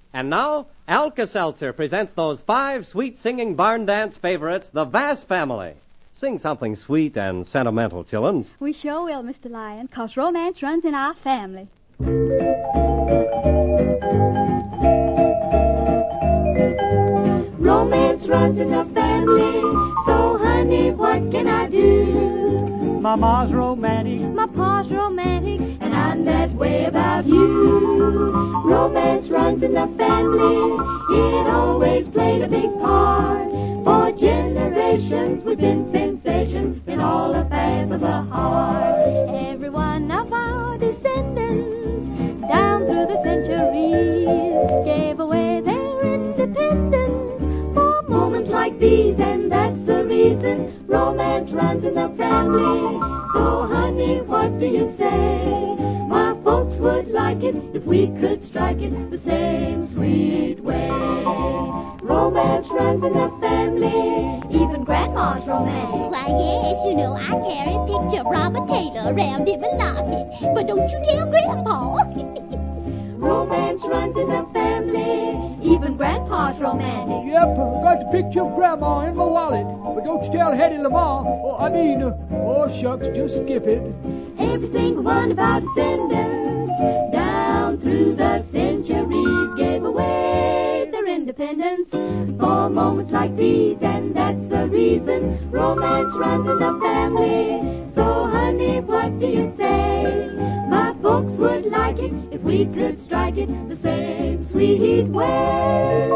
And now, Alka-Seltzer presents those 5 sweet-singing barn dance favorites, the Vass family. Sing something sweet and sentimental, chillins. We sure will, Mr. Lion, 'cause romance runs in our family. Romance runs in the family, so honey, what can I do? Mama's romantic, My pa's romantic, And I'm that way about you. Romance runs in the family, it always played a big part. For generations we've been sensations in all affairs of the heart. every one of our descendants, down through the centuries, gave away their independence For moments like these, and that's the reason romance runs in the family. So honey, what do you say? My folks would like it if we could strike it the same sweet way. Romance runs in the family, even Grandma's romantic. Why, yes, you know, I carry a picture of Robert Taylor around in my locket. But don't you tell Grandpa. Romance runs in the family, even Grandpa's romantic. yep, I got the picture of Grandma in my wallet. But don't you tell Hetty Lamar. Oh, shucks, just skip it. Every single one of our descendants, down through the centuries, gave away their independence for moments like these, and that's the reason romance runs in the family. So honey, what do you say? My folks would like it if we could strike it the same sweet way.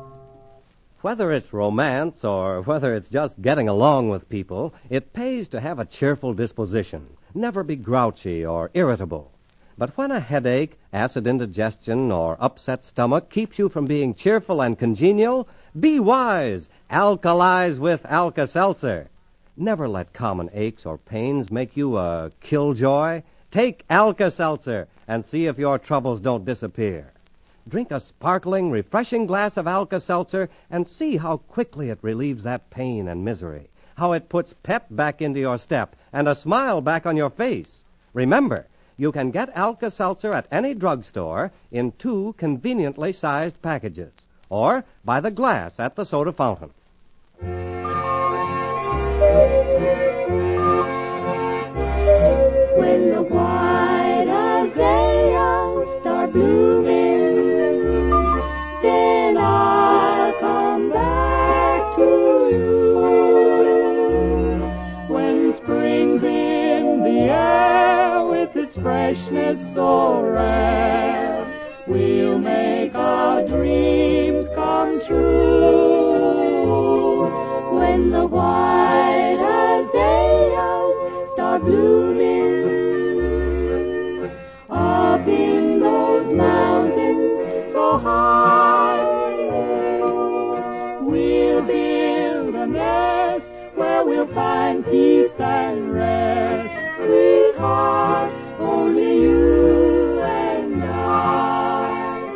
Whether it's romance or whether it's just getting along with people, it pays to have a cheerful disposition. Never be grouchy or irritable. But when a headache, acid indigestion, or upset stomach keeps you from being cheerful and congenial, be wise. Alkalize with Alka-Seltzer. Never let common aches or pains make you a killjoy. Take Alka-Seltzer and see if your troubles don't disappear. Drink a sparkling, refreshing glass of Alka-Seltzer and see how quickly it relieves that pain and misery, how it puts pep back into your step and a smile back on your face. Remember, you can get Alka-Seltzer at any drugstore in 2 conveniently sized packages, or by the glass at the soda fountain. When the white azaleas start blooming, then I'll come back to you. When spring's in the air with its freshness so rare, we'll make our dreams come true. When the white azaleas start blooming, up in those mountains so high, we'll build a nest where we'll find peace and rest. sweetheart, only you and I.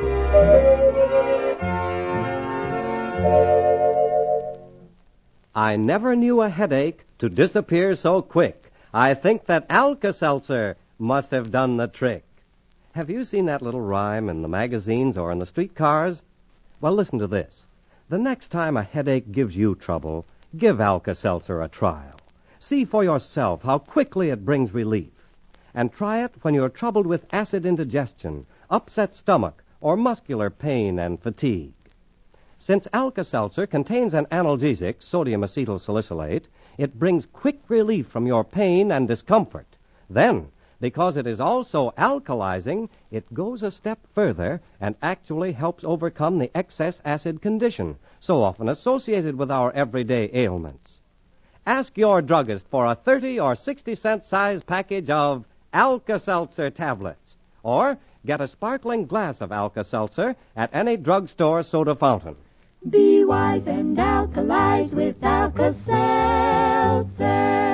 I never knew a headache to disappear so quick. I think that Alka-Seltzer must have done the trick. Have you seen that little rhyme in the magazines or in the streetcars? Well, listen to this. The next time a headache gives you trouble, give Alka-Seltzer a trial. See for yourself how quickly it brings relief. And try it when you're troubled with acid indigestion, upset stomach, or muscular pain and fatigue. Since Alka-Seltzer contains an analgesic, sodium acetylsalicylate, it brings quick relief from your pain and discomfort. Then, because it is also alkalizing, it goes a step further and actually helps overcome the excess acid condition so often associated with our everyday ailments. Ask your druggist for a 30 or 60-cent size package of Alka-Seltzer tablets, or get a sparkling glass of Alka-Seltzer at any drugstore soda fountain. Be wise and alkalize with Alka-Seltzer.